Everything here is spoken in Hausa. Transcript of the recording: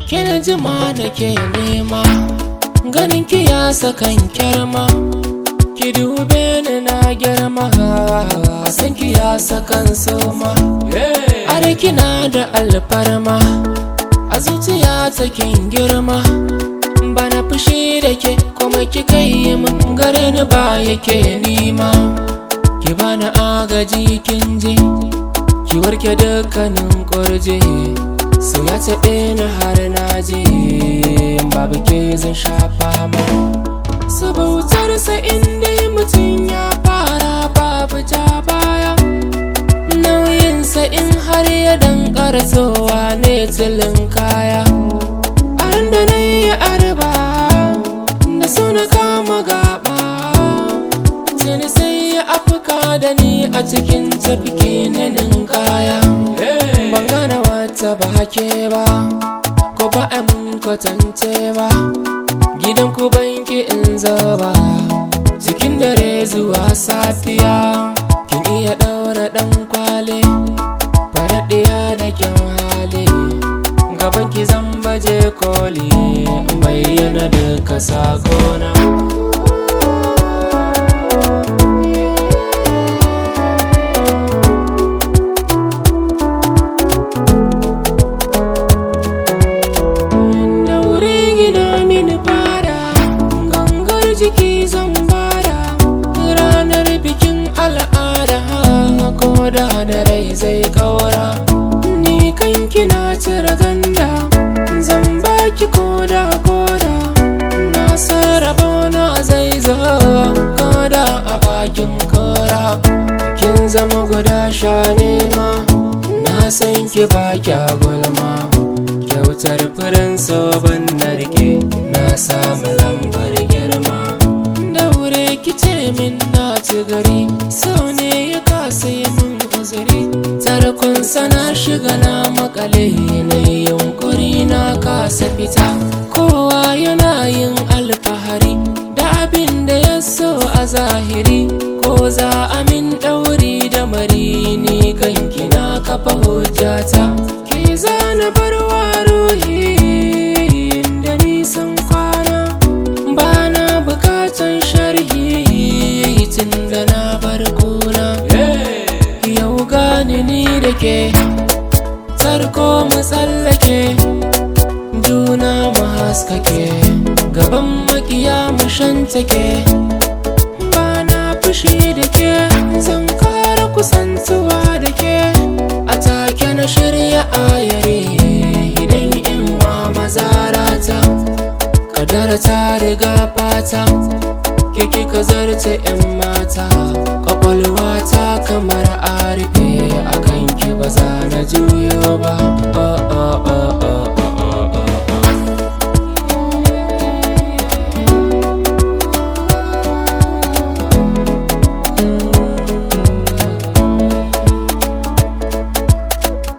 kina jima nake nema, ganin ki ya sakan kyarma, ki dube ni na girma, san ki ya sakan soma. Are kina da alfarma, a zuciya takin girma, bana fushi da ke kuma ki kai min gare ni ba yake nima. Ki bani agaji kin ji, ki warke dukkanin kurje, so ya taɓe ni har na je, babu ke zan shafa ma. Sabautarsa inda mutum ya fara babu ja baya, nauyinsa in har ya dankara sowa ne tilin kaya. Aran da na yi arba da suna kama gaba, tuni sai ya afka da ni a cikin tafki na ninkaya. Ban gane wata ba ke ba, ko ba a mun kwatance ba, gidan ku banki in zaba, cikin dare zuwa safiya. Kin iya ɗaura ɗan kwale, faraɗiya da kyan hali, gaban ki zan baje koli, bayyana duka sakona. Jiki zan bada ranar bikin al'ada, ko da rai zai kaura, ni kanki na cire ganda, zan baki koda na sarrafa na zai zo koda a bakin kora. Kin zama guda sha nema, na san ki baki a gulma, kyautar furen soban narke na samu lambar girma. Daure kice min na ci gari, so ne ya kasa yi min uzuri, tarkon sana shiga na makale, na yunkuri na kasa fita. Kowa yana yin alfahari da abin da ya so a zahiri, ko za a min ɗauri da mari, ni kanki na kafa hujjata. Ki zana barwa ruhi da nisan kwana, bana bukatan sharhi tun da na bar kuna. Yau gani ni da ke, tarko mu tsallake, juna mu haskake, gaban makiya mu shantake. Bana fushi da ke, zan kara kusantuwa da ke, a take na shirya ayari idan in wa mazarata. Kadara ta riga fata, kiki ka zarce 'yan mata, kwakwalwa ta kamar a rufe, a kanki ba za na juyo ba.